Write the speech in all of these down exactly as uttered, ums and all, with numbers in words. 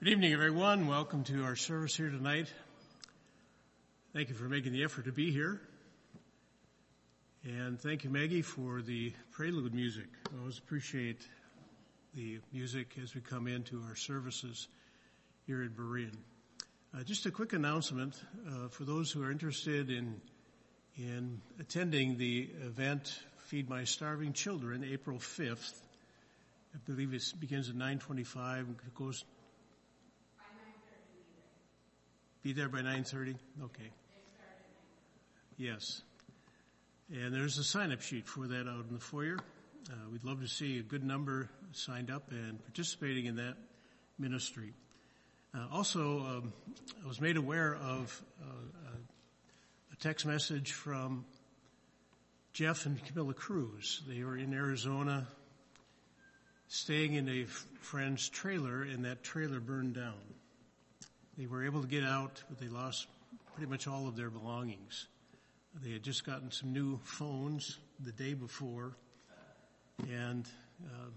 Good evening, everyone. Welcome to our service here tonight. Thank you for making the effort to be here. And thank you, Maggie, for the prelude music. I always appreciate the music as we come into our services here at Berean. Uh, just a quick announcement uh, for those who are interested in in attending the event Feed My Starving Children, April fifth. I believe it begins at nine twenty-five. It goes. Be there by nine thirty? Okay. Yes. And there's a sign-up sheet for that out in the foyer. Uh, we'd love to see a good number signed up and participating in that ministry. Uh, also, um, I was made aware of uh, a text message from Jeff and Camilla Cruz. They were in Arizona staying in a friend's trailer, and that trailer burned down. They were able to get out, but they lost pretty much all of their belongings. They had just gotten some new phones the day before, and um,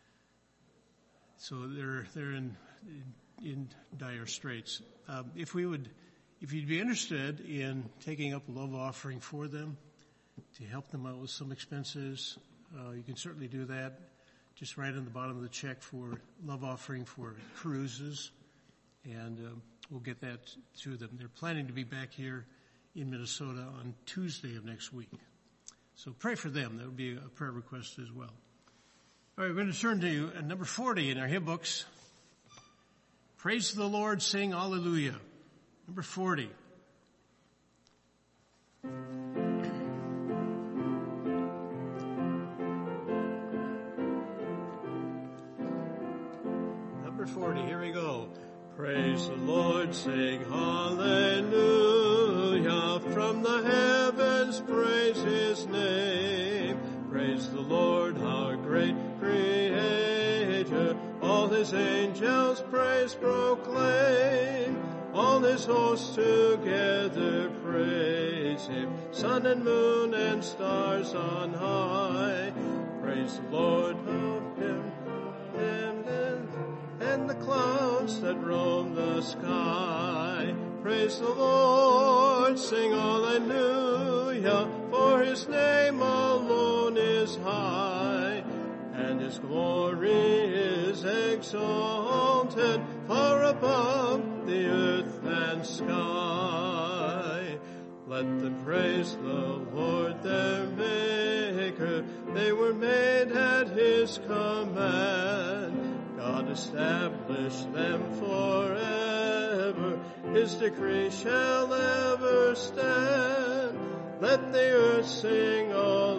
so they're they're in in, in dire straits. Um, if we would, if you'd be interested in taking up a love offering for them to help them out with some expenses, uh, you can certainly do that. Just write on the bottom of the check for love offering for cruises. And uh, we'll get that to them. They're planning to be back here in Minnesota on Tuesday of next week. So pray for them. That would be a prayer request as well. All right, we're going to turn to uh, number forty in our hymn books. Praise the Lord, sing Alleluia. Number forty. Number forty, here we go. Praise the Lord, sing hallelujah. From the heavens praise his name. Praise the Lord, our great creator. All his angels praise proclaim. All his hosts together praise him. Sun and moon and stars on high. Praise the Lord of him. And the clouds that roam the sky. Praise the Lord, sing hallelujah, for his name alone is high, and his glory is exalted far above the earth and sky. Let them praise the Lord their Maker, they were made at his command. God established them forever, his decree shall ever stand. Let the earth sing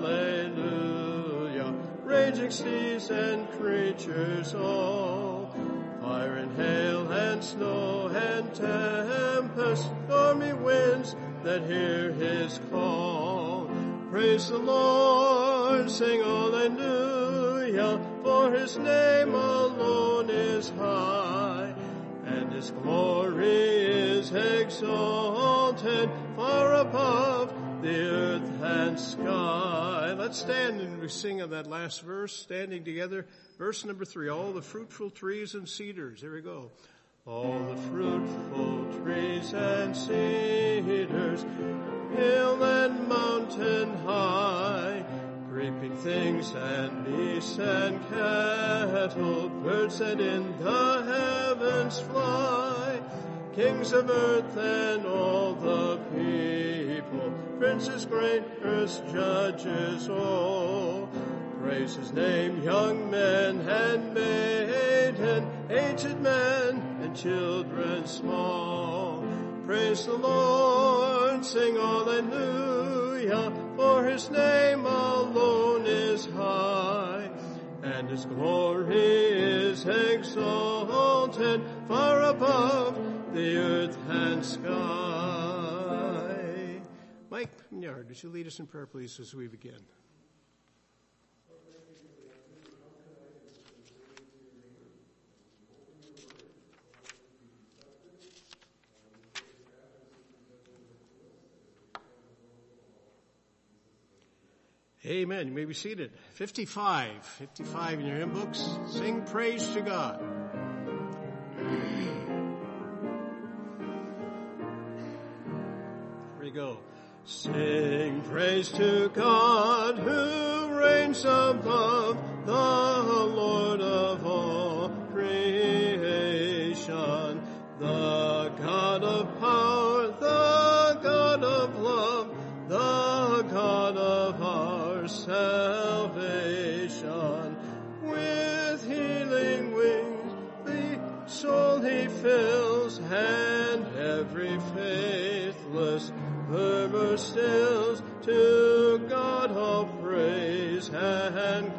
alleluia, raging seas and creatures all, fire and hail and snow and tempest, stormy winds that hear his call. Praise the Lord, sing alleluia, for his name alone is high, and his glory is exalted far above the earth and sky. Let's stand and we sing of that last verse, standing together. Verse number three, all the fruitful trees and cedars. Here we go. All the fruitful trees and cedars, hill and mountain high, creeping things and beasts and cattle, birds that in the heavens fly, kings of earth and all the people, princes great, earth's judges all. Praise his name, young men and maiden, aged men and children small. Praise the Lord, sing hallelujah, for his name alone is high, and his glory is exalted far above the earth and sky. Mike Mignard, would you lead us in prayer, please, as we begin? Amen. You may be seated. fifty-five. fifty-five in your hymn books. Sing praise to God. we go. Sing praise to God who reigns above, the Lord of all creation, the God of power, the God of love, the God of our salvation. With healing wings the soul he fills, and every faithless murmur stills. To God all praise and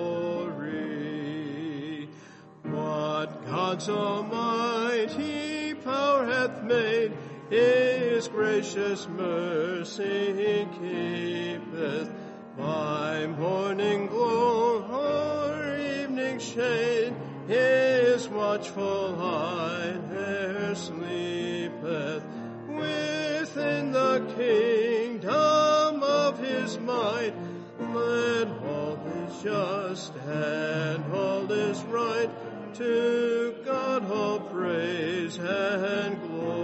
glory. What God's almighty power hath made, his gracious mercy keepeth. By morning glow or evening shade, his watchful eye ne'er sleepeth. Within the kingdom of his might, let all is just and all is right. To God all praise and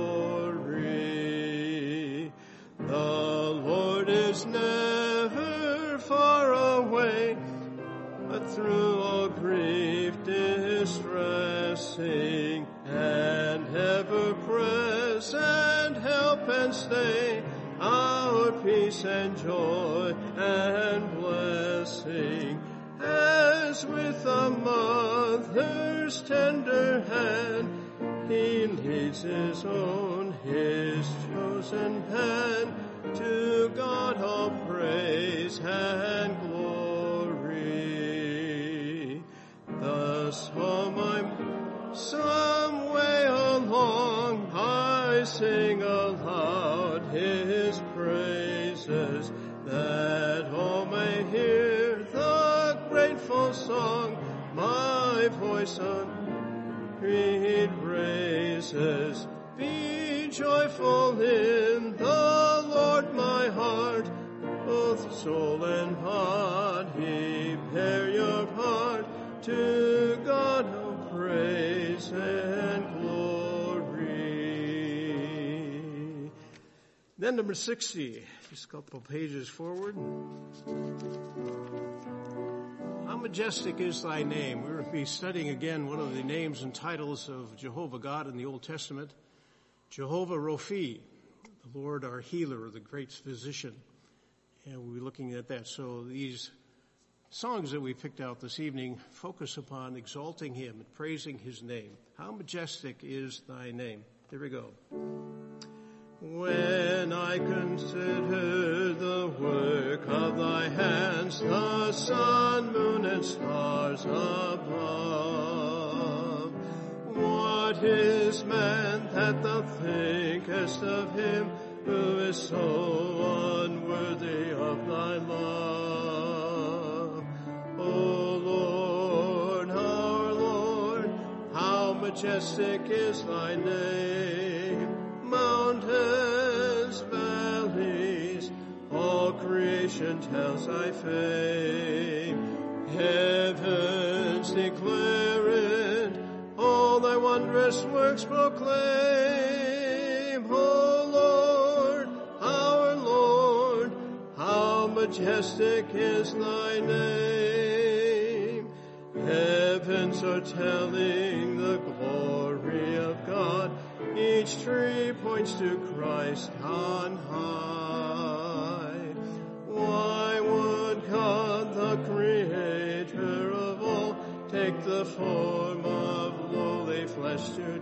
glory. The Lord is never far away, but through all grief distressing, and ever present help and stay, our peace and joy and blessing. As with a mother's tender hand, he leads his own, his chosen hand. To God all praise and glory. Thus home I'm some way along, I sing aloud his praises, that all may hear the grateful song my voice unread raises. Be joyful in the Lord, my heart, both soul and body. Bear your part. To God all praise and glory. Then number sixty, just a couple pages forward. How majestic is thy name. We're going to be studying again one of the names and titles of Jehovah God in the Old Testament. Jehovah Rophi, the Lord our healer, the great physician. And we'll be looking at that. So these songs that we picked out this evening focus upon exalting him and praising his name. How majestic is thy name. Here we go. When I consider the work of thy hands, the sun, moon, and stars above, what is man that thou thinkest of him who is so unworthy of thy love? O Lord, our Lord, how majestic is thy name. Mountains, valleys, all creation tells thy fame. Heavens declare it, all thy wondrous works proclaim. O Lord, our Lord, how majestic is thy name. Heavens are telling the glory of God, each tree points to Christ on high. Why would God, the creator of all, take the form of lowly flesh to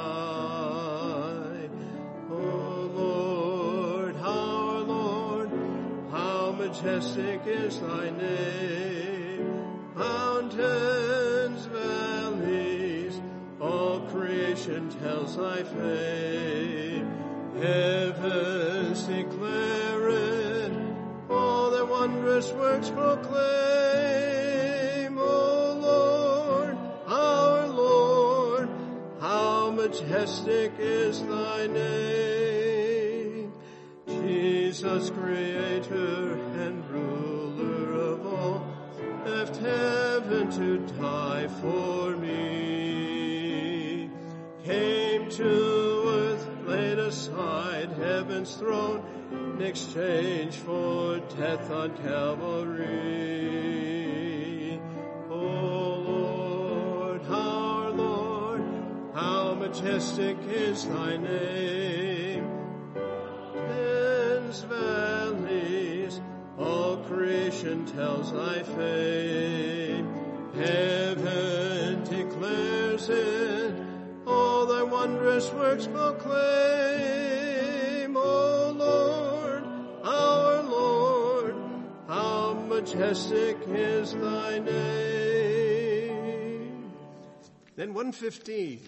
die? O Lord, our Lord, how majestic is thy name. Mountains, valleys, all creation tells thy fame. Heavens declare it, all their wondrous works proclaim. O Lord, our Lord, how majestic is thy name. Jesus, creator and ruler of all, left heaven to die for me. Came to earth, laid aside heaven's throne, in exchange for death on Calvary. O Lord, our Lord, how majestic is thy name. Hills, valleys, all creation tells thy fame. Heaven declares it, all thy wondrous works proclaim. O Lord, our Lord, how majestic is thy name. Then one fifteen.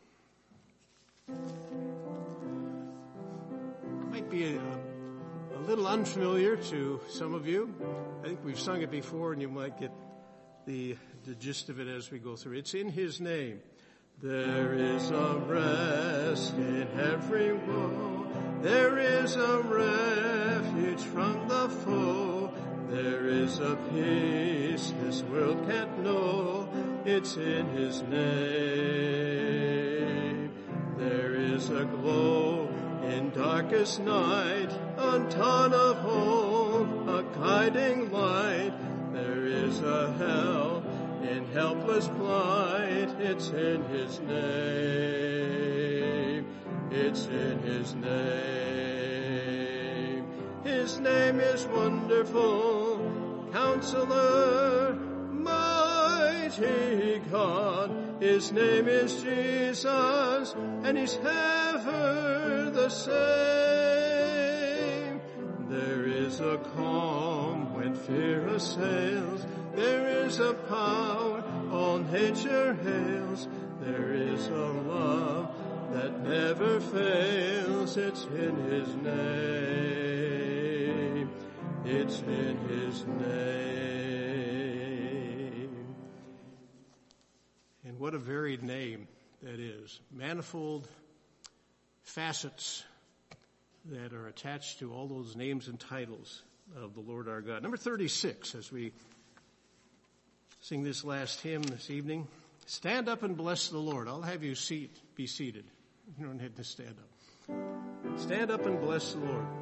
Might be a, a little unfamiliar to some of you. I think we've sung it before and you might get the, the gist of it as we go through. It's in his name. There is a rest in every woe. There is a refuge from the foe. There is a peace this world can't know. It's in his name. There is a glow in darkest night, a dawn of hope, a guiding light. There is a hell in helpless plight. It's in his name. It's in his name. His name is Wonderful Counselor, Mighty God. His name is Jesus, and he's ever the same. There is a calm when fear assails. There is a power all nature hails. There is a love that never fails. It's in his name. It's in his name. And what a varied name that is. Manifold facets that are attached to all those names and titles of the Lord our God. Number thirty-six, as we sing this last hymn this evening. Stand up and bless the Lord. I'll have you seat, be seated. You don't have to stand up. Stand up and bless the Lord.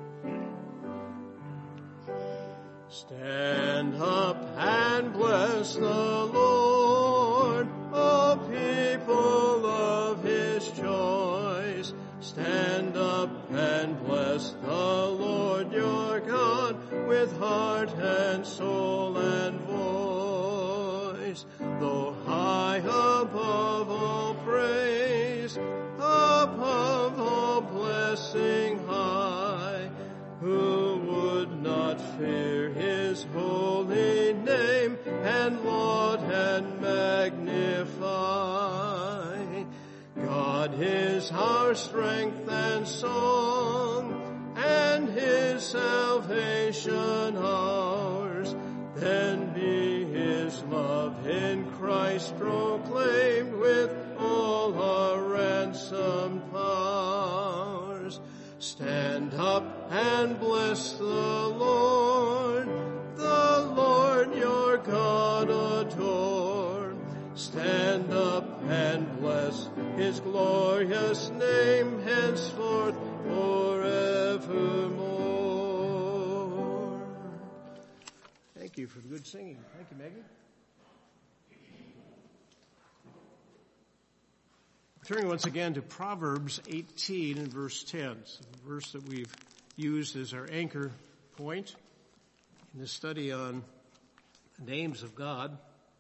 Stand up and bless the Lord, O people of his choice. Stand up and bless the Lord your God with heart and soul and voice. Though high above all praise, above all blessing high, who would not fear his holy name and laud and magnify? God is our strength and song, and his salvation ours. Then be his love in Christ proclaimed with all our ransomed powers. Stand up and bless the Lord, the Lord your God adore. Stand up and bless his glorious name henceforth forevermore. Thank you for the good singing. Thank you, Maggie. Turning once again to Proverbs eighteen and verse ten, it's a verse that we've used as our anchor point in this study on the names of God.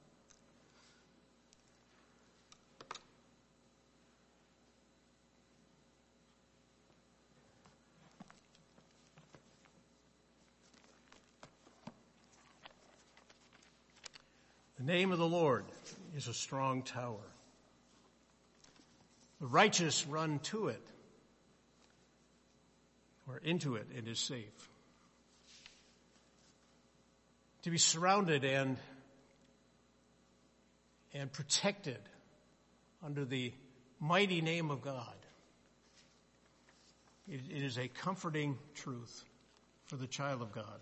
The name of the Lord is a strong tower. The righteous run to it, or into it, and is safe. To be surrounded and, and protected under the mighty name of God. It, it is a comforting truth for the child of God.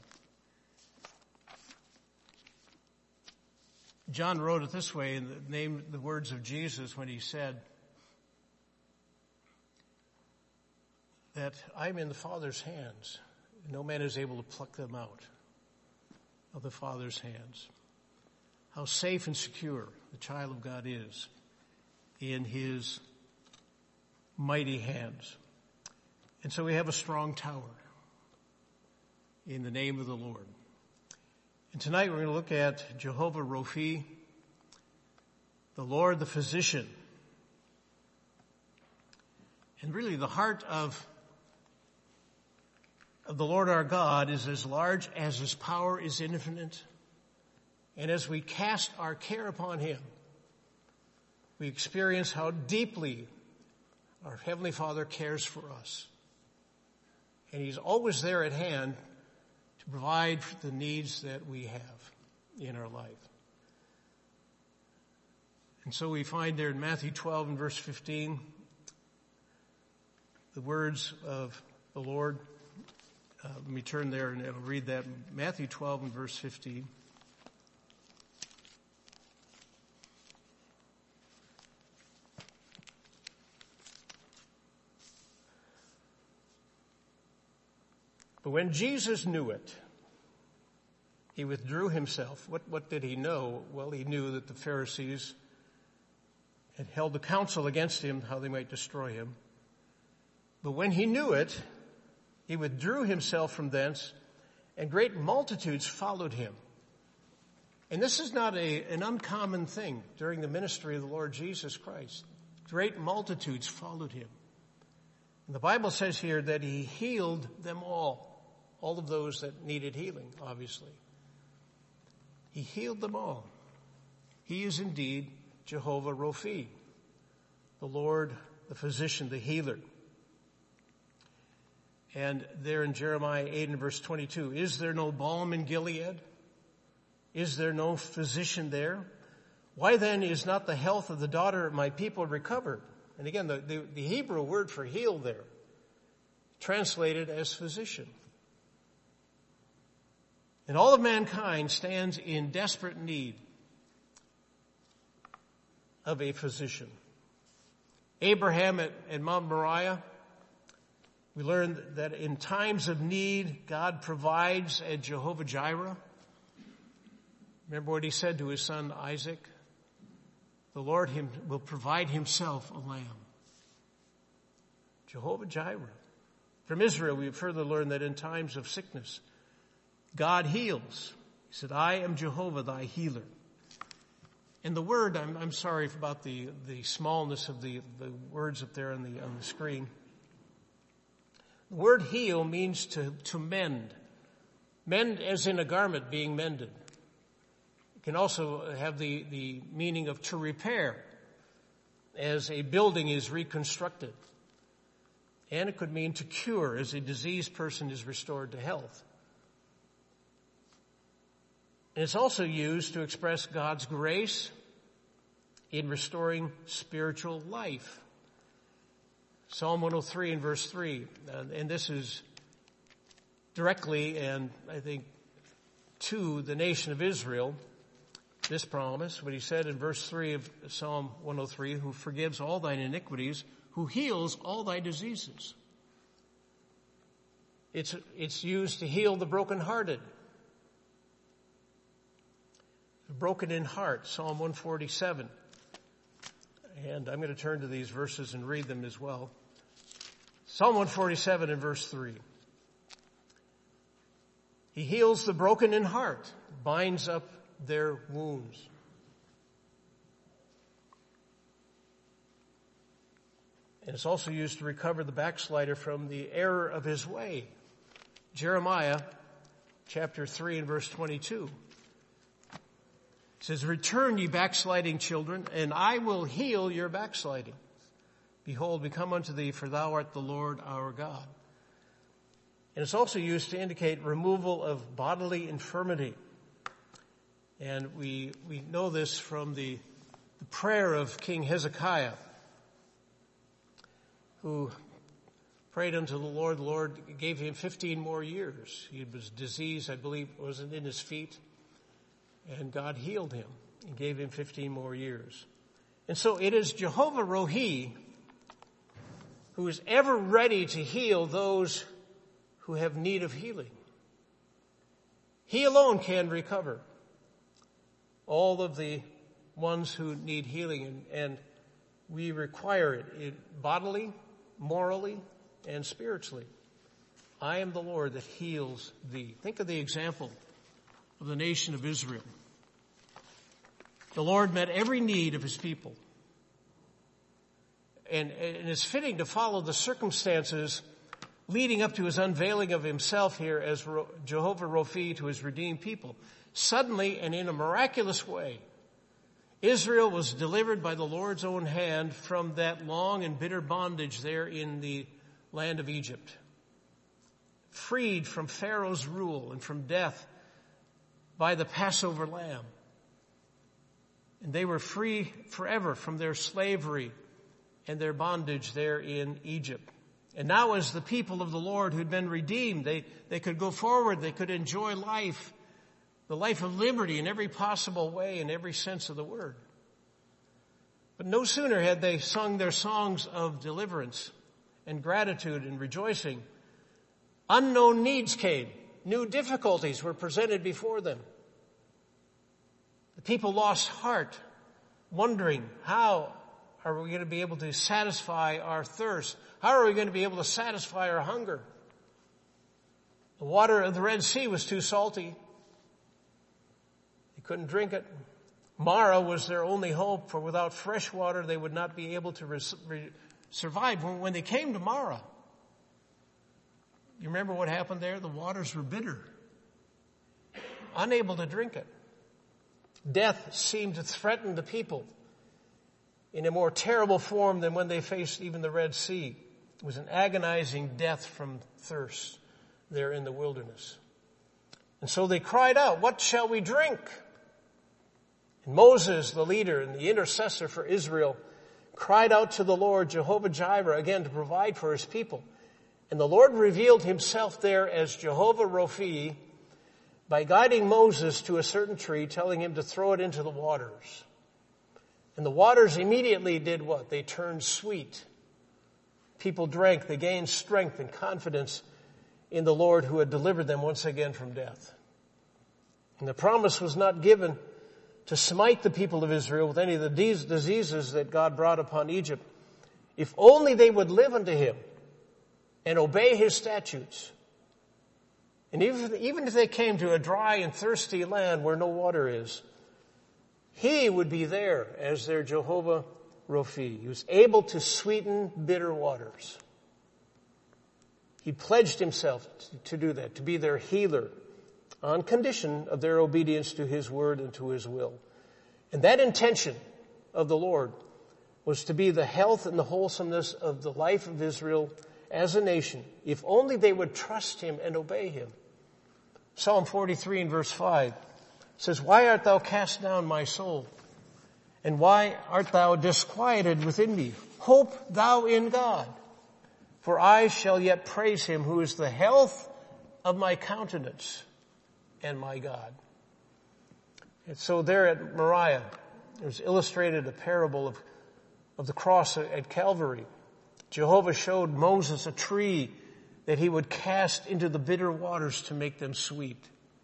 John wrote it this way in the name, the words of Jesus when he said that I'm in the Father's hands and no man is able to pluck them out of the Father's hands. How safe and secure the child of God is in his mighty hands. And so we have a strong tower in the name of the Lord. And tonight we're going to look at Jehovah Rophi, the Lord, the physician. And really the heart of, of the Lord our God is as large as his power is infinite. And as we cast our care upon him, we experience how deeply our Heavenly Father cares for us. And he's always there at hand to provide for the needs that we have in our life. And so we find there in Matthew twelve and verse fifteen, the words of the Lord. Uh, let me turn there and I'll read that. Matthew twelve and verse fifteen. But when Jesus knew it, he withdrew himself. What, what did he know? Well, he knew that the Pharisees had held a council against him, how they might destroy him. But when he knew it, he withdrew himself from thence, and great multitudes followed him. And this is not a, an uncommon thing during the ministry of the Lord Jesus Christ. Great multitudes followed him. And the Bible says here that he healed them all. All of those that needed healing, obviously. He healed them all. He is indeed Jehovah Rophi, the Lord, the physician, the healer. And there in Jeremiah eight and verse twenty-two, is there no balm in Gilead? Is there no physician there? Why then is not the health of the daughter of my people recovered? And again, the, the, the Hebrew word for heal there, translated as physician. And all of mankind stands in desperate need of a physician. Abraham at, at Mount Moriah, we learned that in times of need, God provides at Jehovah Jireh. Remember what he said to his son Isaac? The Lord him, will provide himself a lamb. Jehovah Jireh. From Israel, we further learned that in times of sickness, God heals. He said, I am Jehovah, thy healer. And the word, I'm, I'm sorry about the, the smallness of the, the words up there on the, on the screen. The word heal means to, to mend. Mend as in a garment being mended. It can also have the, the meaning of to repair, as a building is reconstructed. And it could mean to cure, as a diseased person is restored to health. And it's also used to express God's grace in restoring spiritual life. Psalm one oh three and verse three, uh, and this is directly, and I think to the nation of Israel, this promise, what he said in verse three of Psalm one oh three, who forgives all thine iniquities, who heals all thy diseases. It's, it's used to heal the brokenhearted. Broken in heart, Psalm one forty-seven. And I'm going to turn to these verses and read them as well. Psalm one forty-seven and verse three. He heals the broken in heart, binds up their wounds. And it's also used to recover the backslider from the error of his way. Jeremiah chapter three and verse twenty-two. It says, return, ye backsliding children, and I will heal your backsliding. Behold, we come unto thee, for thou art the Lord our God. And it's also used to indicate removal of bodily infirmity. And we we know this from the, the prayer of King Hezekiah, who prayed unto the Lord. The Lord gave him fifteen more years. He was diseased, I believe, wasn't in his feet. And God healed him and gave him fifteen more years. And so it is Jehovah Rohi who is ever ready to heal those who have need of healing. He alone can recover all of the ones who need healing, and, and we require it, it bodily, morally, and spiritually. I am the Lord that heals thee. Think of the example of the nation of Israel. The Lord met every need of his people. And, and it's fitting to follow the circumstances leading up to his unveiling of himself here as Jehovah Rophi to his redeemed people. Suddenly and in a miraculous way, Israel was delivered by the Lord's own hand from that long and bitter bondage there in the land of Egypt. Freed from Pharaoh's rule and from death by the Passover lamb. And they were free forever from their slavery and their bondage there in Egypt. And now as the people of the Lord who'd been redeemed, they, they could go forward, they could enjoy life, the life of liberty in every possible way, in every sense of the word. But no sooner had they sung their songs of deliverance and gratitude and rejoicing, unknown needs came. New difficulties were presented before them. The people lost heart, wondering, how are we going to be able to satisfy our thirst? How are we going to be able to satisfy our hunger? The water of the Red Sea was too salty. They couldn't drink it. Mara was their only hope, for without fresh water they would not be able to res- re- survive. When, when they came to Mara, you remember what happened there? The waters were bitter. Unable to drink it. Death seemed to threaten the people in a more terrible form than when they faced even the Red Sea. It was an agonizing death from thirst there in the wilderness. And so they cried out, "What shall we drink?" And Moses, the leader and the intercessor for Israel, cried out to the Lord, Jehovah Jireh, again to provide for his people. And the Lord revealed himself there as Jehovah Rophi by guiding Moses to a certain tree, telling him to throw it into the waters. And the waters immediately did what? They turned sweet. People drank. They gained strength and confidence in the Lord who had delivered them once again from death. And the promise was not given to smite the people of Israel with any of the diseases that God brought upon Egypt, if only they would live unto him and obey his statutes. And even, even if they came to a dry and thirsty land where no water is, he would be there as their Jehovah Rophi. He was able to sweeten bitter waters. He pledged himself to do that, to be their healer, on condition of their obedience to his word and to his will. And that intention of the Lord was to be the health and the wholesomeness of the life of Israel as a nation, if only they would trust him and obey him. Psalm forty-three and verse five says, "Why art thou cast down, my soul? And why art thou disquieted within me? Hope thou in God, for I shall yet praise him who is the health of my countenance and my God." And so there at Moriah, it was illustrated a parable of, of the cross at Calvary. Jehovah showed Moses a tree that he would cast into the bitter waters to make them sweet.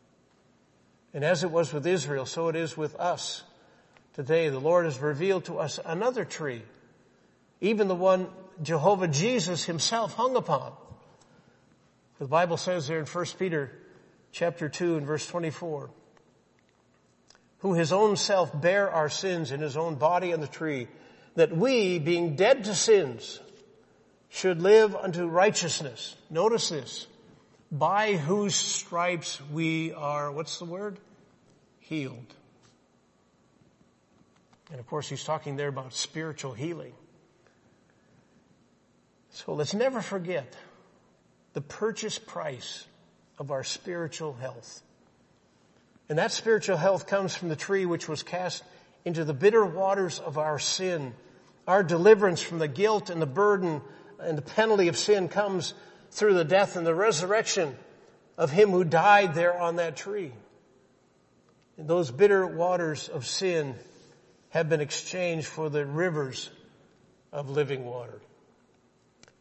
And as it was with Israel, so it is with us today. The Lord has revealed to us another tree, even the one Jehovah Jesus himself hung upon. The Bible says there in First Peter chapter two and verse twenty-four, "Who his own self bare our sins in his own body on the tree, that we, being dead to sins, should live unto righteousness." Notice this. "By whose stripes we are," what's the word? Healed. And of course he's talking there about spiritual healing. So let's never forget the purchase price of our spiritual health. And that spiritual health comes from the tree which was cast into the bitter waters of our sin. Our deliverance from the guilt and the burden and the penalty of sin comes through the death and the resurrection of him who died there on that tree. And those bitter waters of sin have been exchanged for the rivers of living water.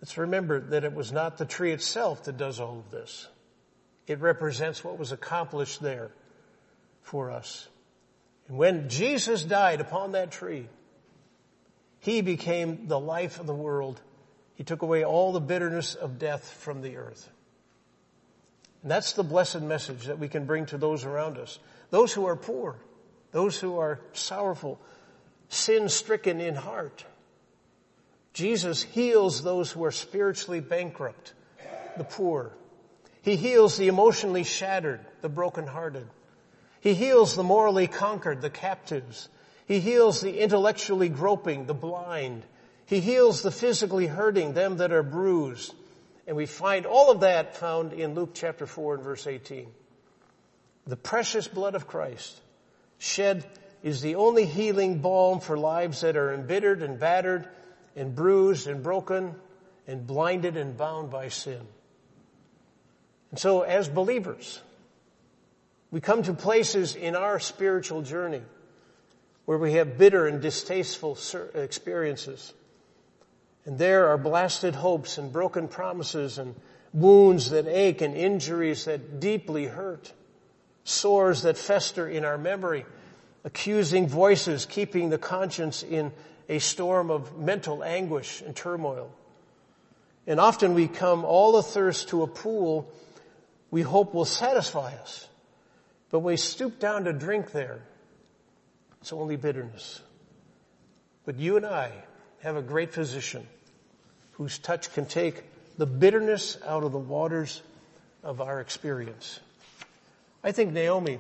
Let's remember that it was not the tree itself that does all of this. It represents what was accomplished there for us. And when Jesus died upon that tree, he became the life of the world. He took away all the bitterness of death from the earth. And that's the blessed message that we can bring to those around us. Those who are poor, those who are sorrowful, sin-stricken in heart. Jesus heals those who are spiritually bankrupt, the poor. He heals the emotionally shattered, the brokenhearted. He heals the morally conquered, the captives. He heals the intellectually groping, the blind. He heals the physically hurting, them that are bruised. And we find all of that found in Luke chapter four and verse eighteen. The precious blood of Christ shed is the only healing balm for lives that are embittered and battered and bruised and broken and blinded and bound by sin. And so as believers, we come to places in our spiritual journey where we have bitter and distasteful experiences. And there are blasted hopes and broken promises and wounds that ache and injuries that deeply hurt, sores that fester in our memory, accusing voices keeping the conscience in a storm of mental anguish and turmoil. And often we come all athirst to a pool we hope will satisfy us. But we stoop down to drink there. It's only bitterness. But you and I have a great physician whose touch can take the bitterness out of the waters of our experience. I think Naomi,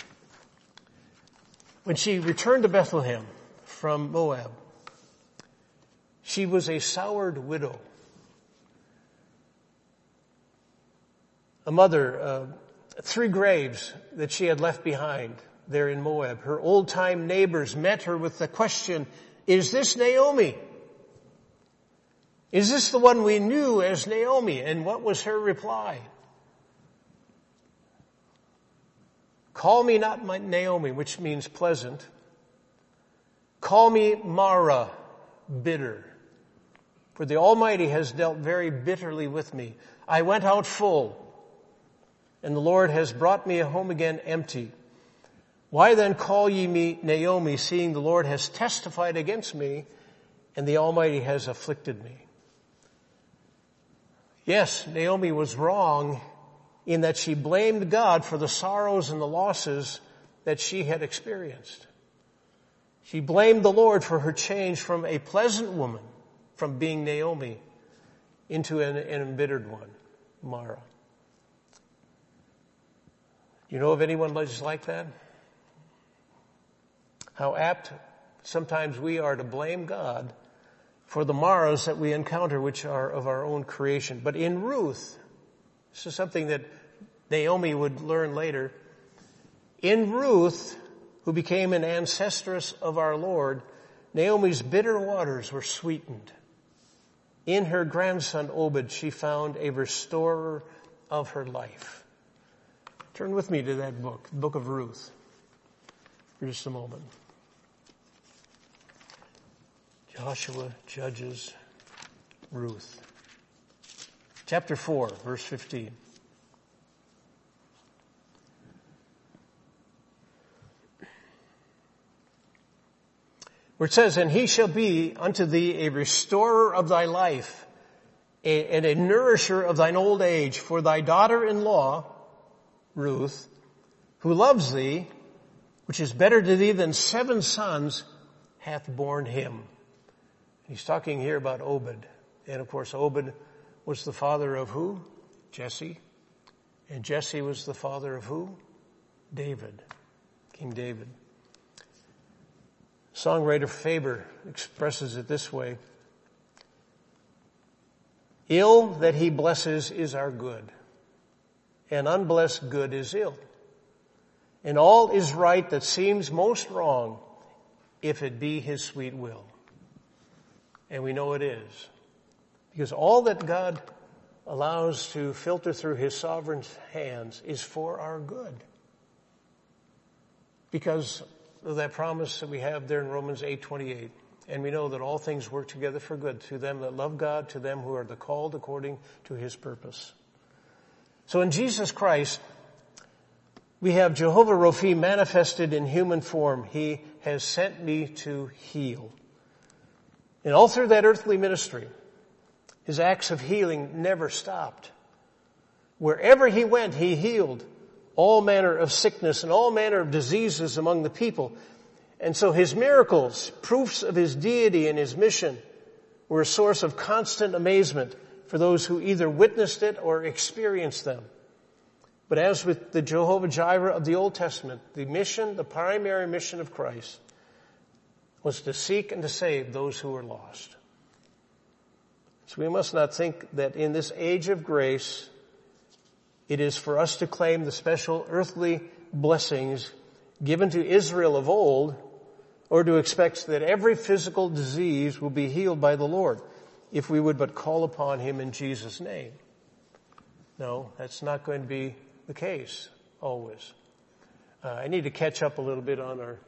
when she returned to Bethlehem from Moab, she was a soured widow. A mother, uh, three graves that she had left behind there in Moab. Her old-time neighbors met her with the question, is this Naomi? Is this the one we knew as Naomi? And what was her reply? Call me not my Naomi, which means pleasant. Call me Mara, bitter. For the Almighty has dealt very bitterly with me. I went out full, and the Lord has brought me home again empty. Why then call ye me Naomi, seeing the Lord has testified against me, and the Almighty has afflicted me? Yes, Naomi was wrong in that she blamed God for the sorrows and the losses that she had experienced. She blamed the Lord for her change from a pleasant woman, from being Naomi, into an, an embittered one, Mara. You know of anyone just like that? How apt sometimes we are to blame God for the Maras that we encounter, which are of our own creation. But in Ruth, this is something that Naomi would learn later. In Ruth, who became an ancestress of our Lord, Naomi's bitter waters were sweetened. In her grandson Obed, she found a restorer of her life. Turn with me to that book, the book of Ruth, for just a moment. Joshua, Judges, Ruth. Chapter four, verse fifteen. Where it says, and he shall be unto thee a restorer of thy life, a, and a nourisher of thine old age, for thy daughter-in-law, Ruth, who loves thee, which is better to thee than seven sons, hath borne him. He's talking here about Obed. And of course, Obed was the father of who? Jesse. And Jesse was the father of who? David. King David. Songwriter Faber expresses it this way. Ill that he blesses is our good, and unblessed good is ill. And all is right that seems most wrong, if it be his sweet will. And we know it is. Because all that God allows to filter through his sovereign hands is for our good. Because of that promise that we have there in Romans eight twenty-eight. And we know that all things work together for good to them that love God, to them who are the called according to his purpose. So in Jesus Christ, we have Jehovah Rophi manifested in human form. He has sent me to heal. And all through that earthly ministry, his acts of healing never stopped. Wherever he went, he healed all manner of sickness and all manner of diseases among the people. And so his miracles, proofs of his deity and his mission, were a source of constant amazement for those who either witnessed it or experienced them. But as with the Jehovah Jireh of the Old Testament, the mission, the primary mission of Christ, was to seek and to save those who were lost. So we must not think that in this age of grace, it is for us to claim the special earthly blessings given to Israel of old, or to expect that every physical disease will be healed by the Lord if we would but call upon him in Jesus' name. No, that's not going to be the case always. Uh, I need to catch up a little bit on our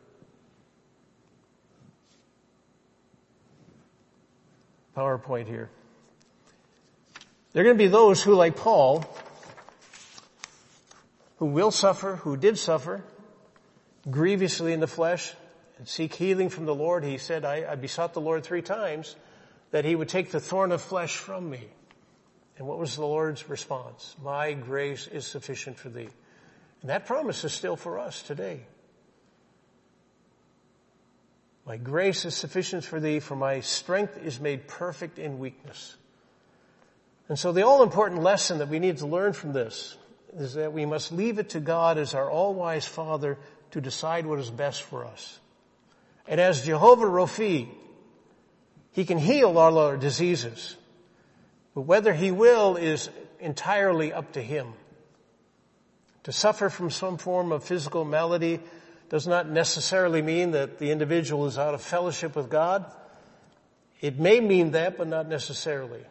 PowerPoint here. There are going to be those who, like Paul, who will suffer, who did suffer grievously in the flesh and seek healing from the Lord. He said, I, I besought the Lord three times that he would take the thorn of flesh from me. And what was the Lord's response? My grace is sufficient for thee. And that promise is still for us today. My grace is sufficient for thee, for my strength is made perfect in weakness. And so the all-important lesson that we need to learn from this is that we must leave it to God as our all-wise Father to decide what is best for us. And as Jehovah Rophi, he can heal all our diseases. But whether he will is entirely up to him. To suffer from some form of physical malady does not necessarily mean that the individual is out of fellowship with God. It may mean that, but not necessarily.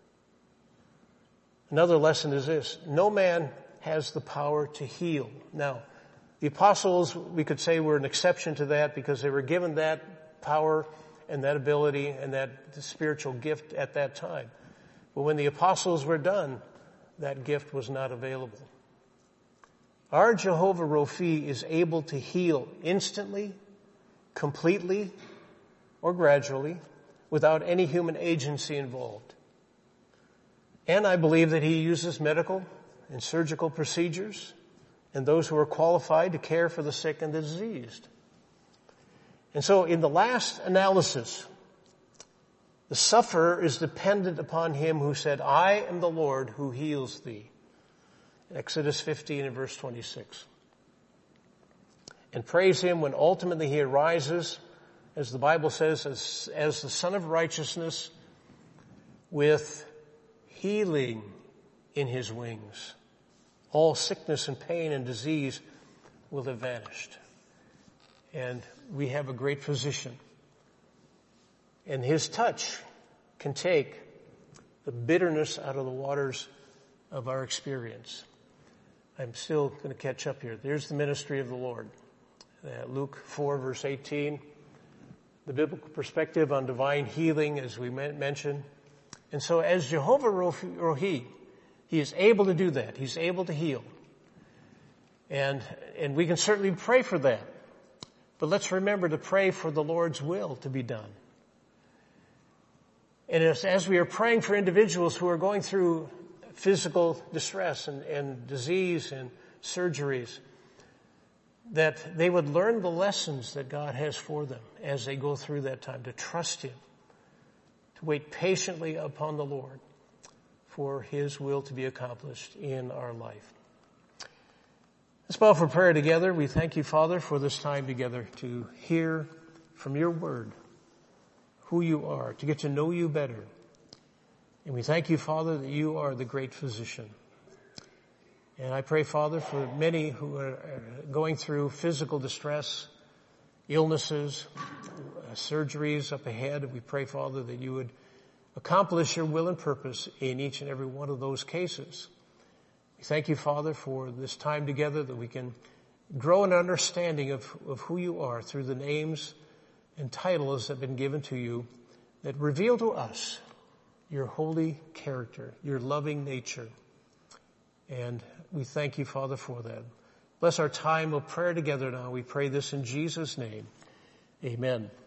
Another lesson is this: no man has the power to heal. Now, the apostles, we could say, were an exception to that because they were given that power and that ability and that spiritual gift at that time. But when the apostles were done, that gift was not available. Our Jehovah Rophi is able to heal instantly, completely, or gradually, without any human agency involved. And I believe that he uses medical and surgical procedures and those who are qualified to care for the sick and the diseased. And so in the last analysis, the sufferer is dependent upon him who said, I am the Lord who heals thee. Exodus fifteen and verse twenty-six. And praise him when ultimately he arises, as the Bible says, as, as the Son of Righteousness with healing in his wings. All sickness and pain and disease will have vanished. And we have a great physician. And his touch can take the bitterness out of the waters of our experience. I'm still going to catch up here. There's the ministry of the Lord. Uh, Luke four verse eighteen. The biblical perspective on divine healing, as we mentioned. And so as Jehovah Rohi, he is able to do that. He's able to heal. And, and we can certainly pray for that. But let's remember to pray for the Lord's will to be done. And as, as we are praying for individuals who are going through physical distress and, and disease and surgeries, that they would learn the lessons that God has for them as they go through that time, to trust him, to wait patiently upon the Lord for his will to be accomplished in our life. Let's bow for prayer together. We thank you, Father, for this time together to hear from your word who you are, to get to know you better. And we thank you, Father, that you are the great physician. And I pray, Father, for many who are going through physical distress, illnesses, uh, surgeries up ahead. We pray, Father, that you would accomplish your will and purpose in each and every one of those cases. We thank you, Father, for this time together that we can grow an understanding of, of who you are through the names and titles have been given to you that reveal to us your holy character, your loving nature. And we thank you, Father, for that. Bless our time of prayer together now. We pray this in Jesus' name. Amen.